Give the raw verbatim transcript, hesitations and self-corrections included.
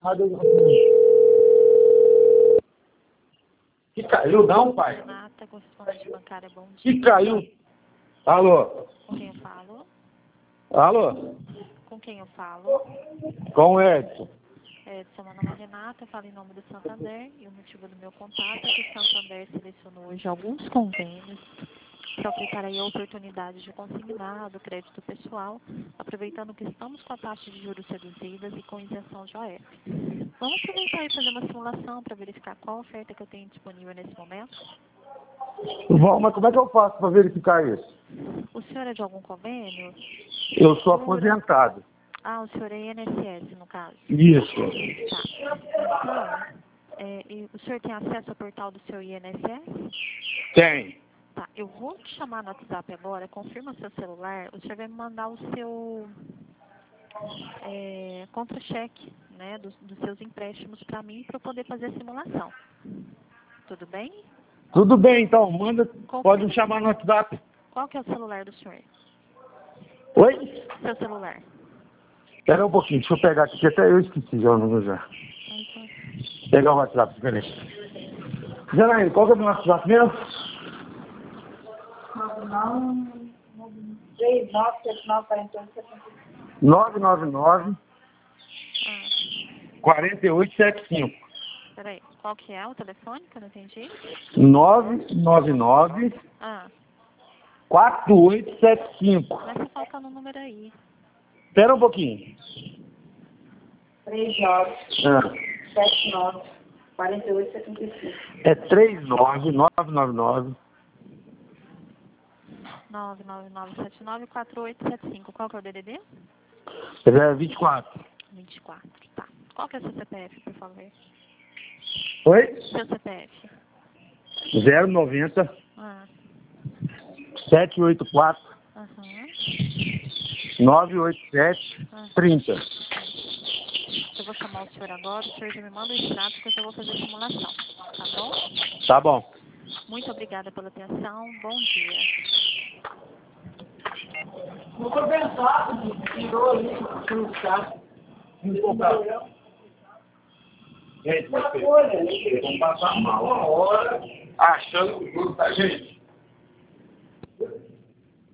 Que caiu não, pai? Renata, correspondente bancária, bom dia. Que caiu? Alô? Com quem eu falo? Alô? Com quem eu falo? Com o Edson. Edson, meu nome é Renata, eu falo em nome do Santander e o motivo do meu contato é que o Santander selecionou hoje alguns convênios para aplicar aí a oportunidade de consignar do crédito pessoal, aproveitando que estamos com a taxa de juros reduzidas e com isenção de O F. Vamos aproveitar e fazer uma simulação para verificar qual oferta que eu tenho disponível nesse momento? Bom, mas como é que eu faço para verificar isso? O senhor é de algum convênio? Eu sou aposentado. Ah, o senhor é I N S S, no caso? Isso. Tá. Então, é, e o senhor tem acesso ao portal do seu I N S S? Tem. Tá, eu vou te chamar no WhatsApp agora, confirma seu celular, o senhor vai me mandar o seu é, contra-cheque, né, dos, dos seus empréstimos para mim, para eu poder fazer a simulação. Tudo bem? Tudo bem, então. Manda, Confirma. pode me chamar no WhatsApp. Qual que é o celular do senhor? Oi? Seu celular. Espera um pouquinho, deixa eu pegar aqui, que até eu esqueci já o número já. Então, Pegar o WhatsApp, peraí. Janaína, qual que é o meu WhatsApp mesmo? três nove sete nove quatro oito sete cinco. nove nove nove, ah, quatro oito sete cinco. peraí, qual que é o telefone que eu não entendi? nove nove nove, Ah, quatro oito sete cinco. começa faltando o número aí. Espera um pouquinho. três nove Ah, sete nove quatro oito sete cinco. é três nove nove nove nove. nove nove nove sete nove quatro oito sete cinco. Qual que é o D D D? É vinte e quatro. vinte e quatro, tá. Qual que é o seu C P F, por favor? Oi? Seu C P F. zero noventa, Ah, sete oito quatro, aham, nove oito sete, trinta. eu vou chamar o senhor agora, o senhor já me manda o extrato que eu já vou fazer a simulação, tá bom? Tá bom. Muito obrigada pela atenção, bom dia. Não foi pensado, tirou ali, no carro. Gente, vocês vão passar mal uma hora achando que o jogo tá, gente.